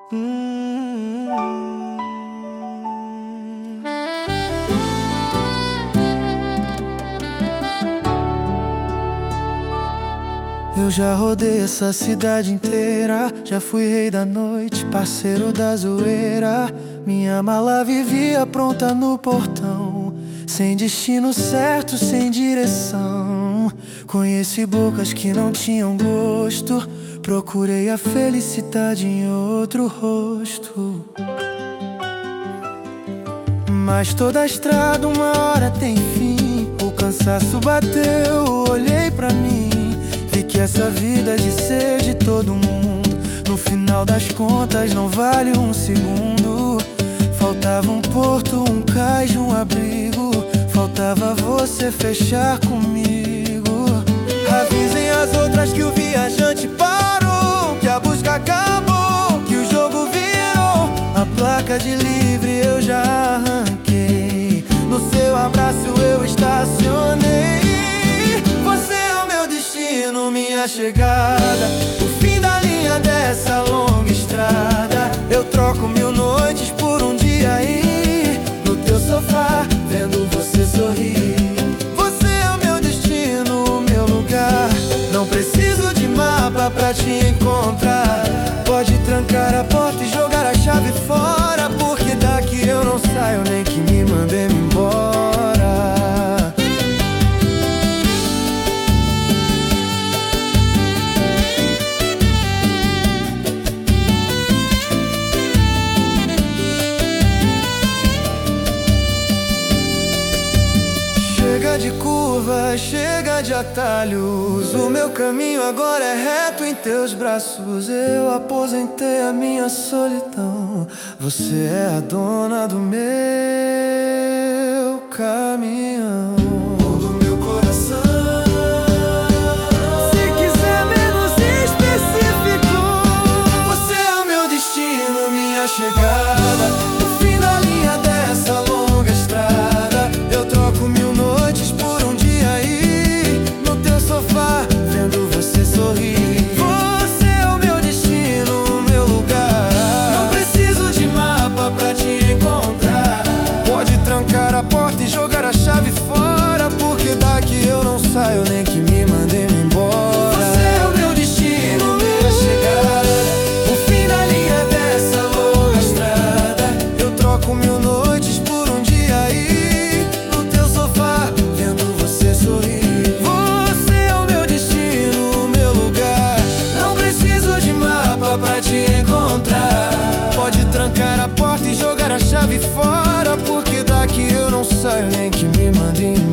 Eu já rodei essa cidade inteira, já fui rei da noite, parceiro da zoeira. Minha mala vivia pronta no portão, sem destino certo, sem direção. Conheci bocas que não tinham gosto, procurei a felicidade em outro rosto. Mas toda estrada uma hora tem fim, o cansaço bateu, olhei pra mim, vi que essa vida de ser de todo mundo, no final das contas não vale um segundo. Faltava um porto, um cais, um abrigo, faltava você fechar comigo. Avisem as outras que o viajante parou, que a busca acabou, que o jogo virou. A placa de livre eu já arranquei, no seu abraço eu estacionei. Você é o meu destino, minha chegada, o fim da linha dessa longa estrada. Eu troco 1000 noites por um dia aí, no teu sofá, vendo você sorrir. Você é o meu destino, o meu lugar, não preciso de mapa pra te encontrar. Pode trancar a porta e jogar a chave fora, porque daqui eu não saio nem que me mandem embora. Chega de curvas, chega de atalhos, o meu caminho agora é reto em teus braços. Eu aposentei a minha solidão, você é a dona do meu caminhão, do meu coração. Se quiser menos específico, você é o meu destino, minha chegada, o fim da linha dessa longa estrada. Eu troco 1000 noites por um dia aí, no teu sofá, vendo você sorrir. Você é o meu destino, o meu lugar, não preciso de mapa pra te encontrar. Pode trancar a porta e jogar a chave fora, porque daqui eu não saio nem que me mandem embora. Você é o meu destino, minha chegada, o fim da linha dessa longa estrada. Eu troco 1000 noites por um dia aí, no teu sofá, vendo você sorrir. Você é o meu destino, o meu lugar, não preciso de mapa pra te encontrar. Pode trancar a porta e jogar a chave fora, porque daqui eu não saio nem que me mandem embora.